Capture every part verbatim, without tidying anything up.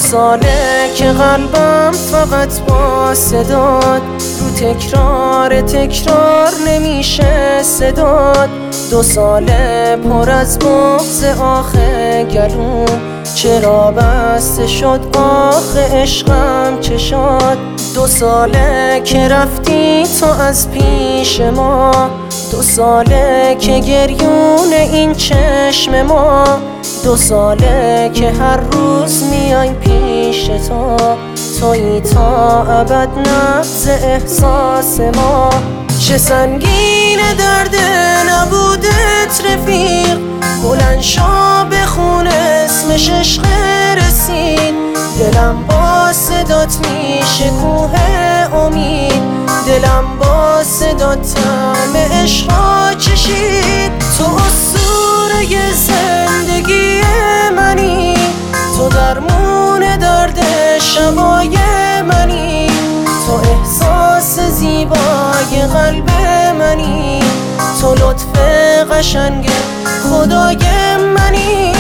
ساله که قلبم فقط با صدات رو تکرار تکرار نمیشه صدات. دو ساله پر از بغض آخه گلوم، چرا بسته شد آخه عشقم چشات. دو ساله که رفتی تو از پیش ما، دو ساله که گریون این چشم ما، دو ساله که هر روز میایم پیش تو، تویی تا ابد نبض احساس ما. چه سنگین درد نبودت رفیق، بلند شو بخون اسمش عشق رسید. دلم با صدات میشه کوه امید، دلم با صدات طعم عشقا چشید. تو اسطوره زندگی منی، تو درمون درد شبای منی، تو احساس زیبای قلب منی، تو لطف قشنگ خدای منی.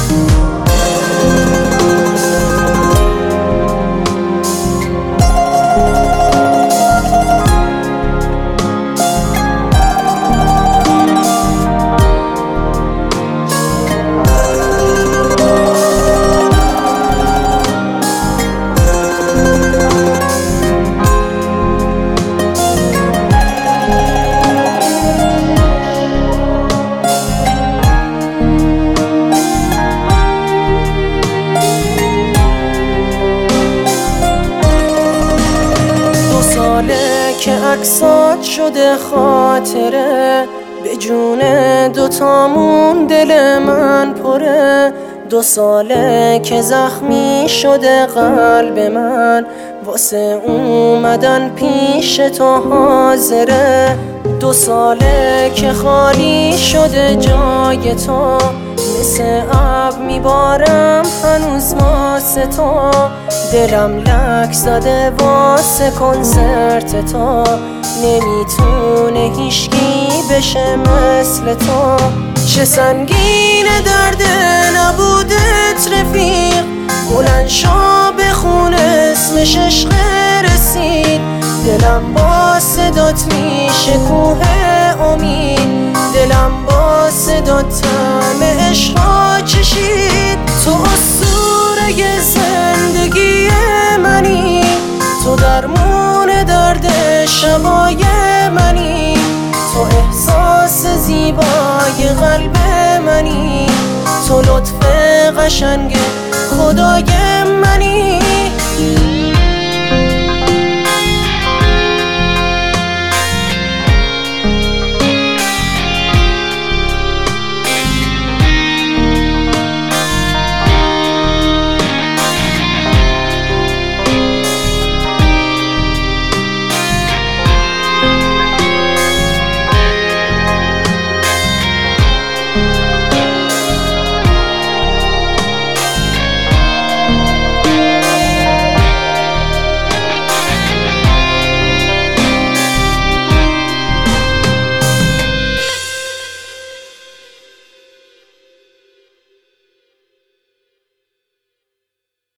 که عکسات شده خاطره، به جون دوتامون دل من پره. دو ساله که زخمی شده قلب من، واسه اومدن پیش تو حاضره. دو ساله که خالی شده جای تو، مثل ابر میبارم هنوز واسه تو. دلم لک زده واسه کنسرت تو، نمیتونه هیچکی بشه مثل تو. چه سنگین درد نبودت رفیق، بلند شو بخون اسمش عشق رسید. دلم با صدات میشه کوه امید، دلم با صدات طعم عشقا چشید. تو اسطوره زندگی منی، تو درمون درد شبای منی، تو احساس زیبای قلب منی، تو لطف قشنگ خدای منی.